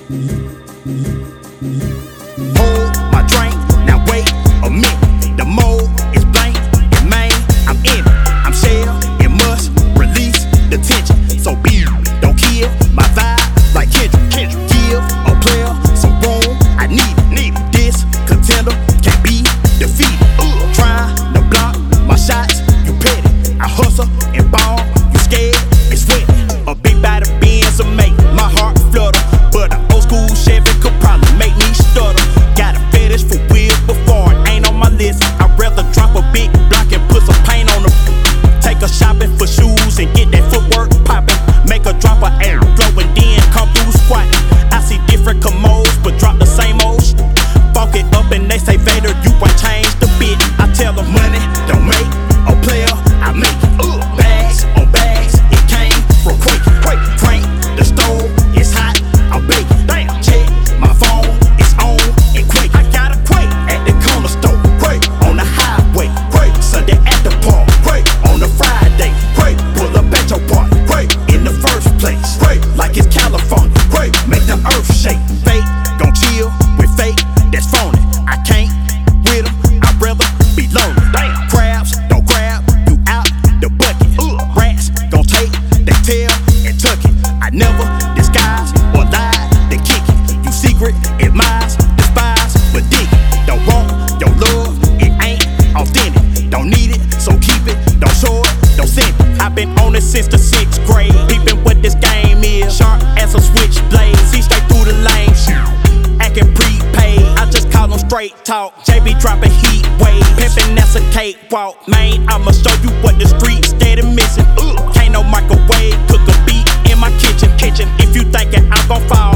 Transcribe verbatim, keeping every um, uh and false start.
Hold my drink, now wait a minute. The mode is blank and main, I'm in it. I'm shell, it must release the tension. So be, don't kill my vibe like Kendrick. Kendrick. Give a player some room, I need it. Need it. This contender can't be defeated. Uh, trying to block my shots, you petty. I hustle and ball, you scared, it's sweaty. A big body Benz will make my heart flutter, but an old school Chevy could probably make me stutter. Got a fetish for wheels before it ain't on my list. I'd rather drop a big block and put some paint on them. Take her shopping for shoes and get that footwork popping. Make her drop her air flow and then come through squatting. I see different commodes, but drop the same old sh- Fuck it up and they say Vader, you ain't changed a bit. I tell them money don't make a player, I make it. Uh, bags on bags, it came from Quake. Quake, crank, the stove is hot, I'm baking. Damn, check my phone, it's on and Quake. I got a Quake at the corner store. Quake on the highway. Quake Sunday at the park. Quake on the Friday. Quake pull up at your park. Quake in the first place. Quake like it's California. Quake make the earth shake. Fake gon' chill with fake, that's phony. I can't with them, I'd rather be lonely. Damn. Crabs don't grab you out the bucket. Ugh. Rats gon' take their tail and tuck it. I never disguise or lie to kick it. You secret admires, despise, but dig it. Don't want your love, it ain't authentic. Don't need it, so keep it. Don't show it, don't send it. I've been on it since the sixth grade, peeping what this game is. Sharp as a switchblade, see straight through the lane. Acting prepaid, I just call them straight talk. J B dropping heat wave, pimpin' that's a cakewalk. Man, I'ma show you what the streets steady missing. Ugh. Can't no microwave, cook a beat in my kitchen. Kitchen. If you thinkin' I'm gon' fall